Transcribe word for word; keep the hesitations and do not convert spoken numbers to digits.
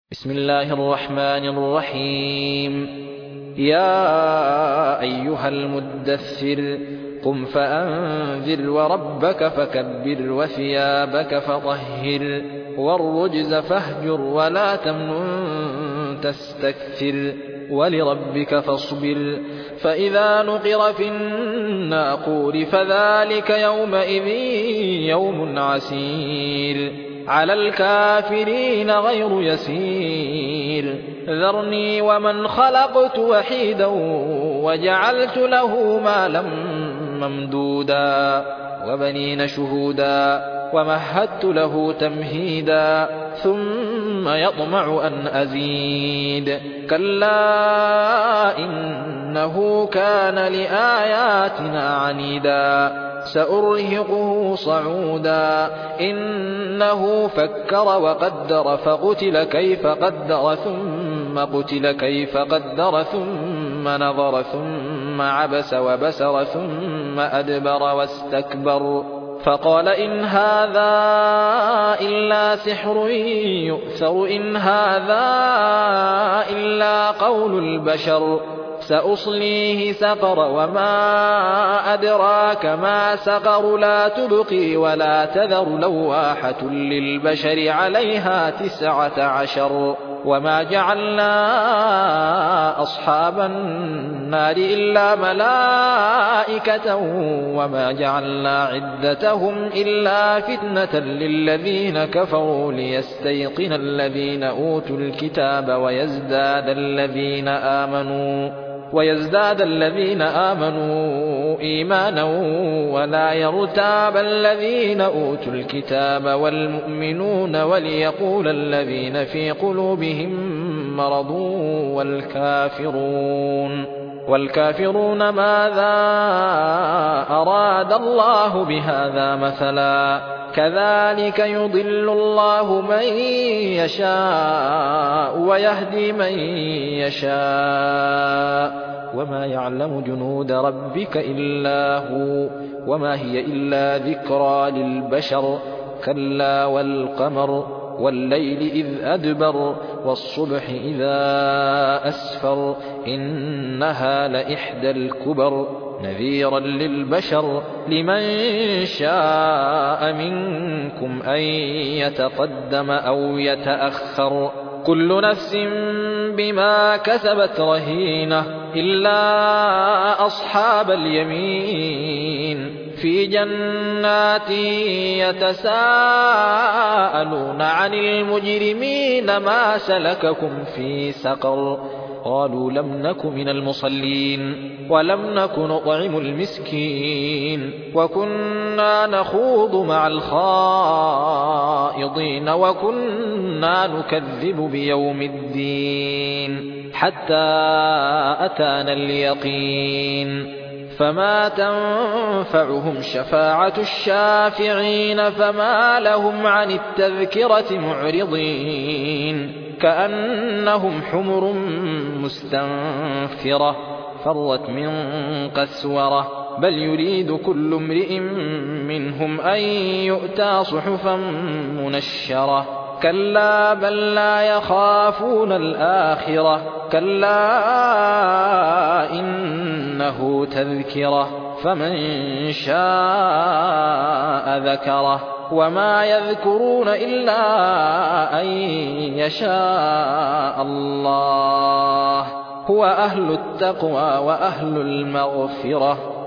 بسم الله الرحمن الرحيم. يا أيها المدثر قم فأنذر وربك فكبر وثيابك فطهر والرجز فاهجر ولا تمنن تستكثر ولربك فاصبر فإذا نقر في الناقور فذلك يومئذ يوم عسير على الكافرين غير يسير ذرني ومن خلقت وحيدا وجعلت له مالا ممدودا وبنين شهودا ومهدت له تمهيدا ثم يطمع أن أزيد كلا إنه كان لآياتنا عنيدا سأرهقه صعودا إنه فكر وقدر فقتل كيف قدر ثم قتل كيف قدر ثم نظر ثم عبس وبسر ثم أدبر واستكبر فقال إن هذا إلا سحر يؤثر إن هذا إلا قول البشر سأصليه سقر وما أدراك ما سقر لا تبقي ولا تذر لواحة للبشر عليها تسعة عشر وما جعلنا أصحاب النار إلا ملائكة وما جعلنا عدتهم إلا فتنة للذين كفروا ليستيقن الذين أوتوا الكتاب ويزداد الذين آمنوا ويزداد الذين آمنوا إيمانا ولا يرتاب الذين أوتوا الكتاب والمؤمنون وليقول الذين في قلوبهم مرض والكافرون والكافرون ماذا أراد الله بهذا مثلا كذلك يضل الله من يشاء ويهدي من يشاء وما يعلم جنود ربك إلا هو وما هي إلا ذكرى للبشر كلا والقمر والليل إذ أدبر والصبح إذا أسفر إنها لإحدى الكبر نذيرا للبشر لمن شاء منكم أن يتقدم أو يتأخر كل نفس بما كسبت رهينة إلا أصحاب اليمين في جنات يتساءلون عن المجرمين ما سلككم في سقر قالوا لم نك من المصلين ولم نك نطعم المسكين وكنا نخوض مع الخائضين وكنا نكذب بيوم الدين حتى أتانا اليقين فما تنفعهم شفاعة الشافعين فما لهم عن التذكرة معرضين كأنهم حمر مستنفرة فرت من قسورة بل يريد كل امرئ منهم أن يؤتى صحفا منشرة كلا بل لا يخافون الآخرة كلا إنه تذكرة فمن شاء ذكره وما يذكرون إلا أن يشاء الله هو أهل التقوى وأهل المغفرة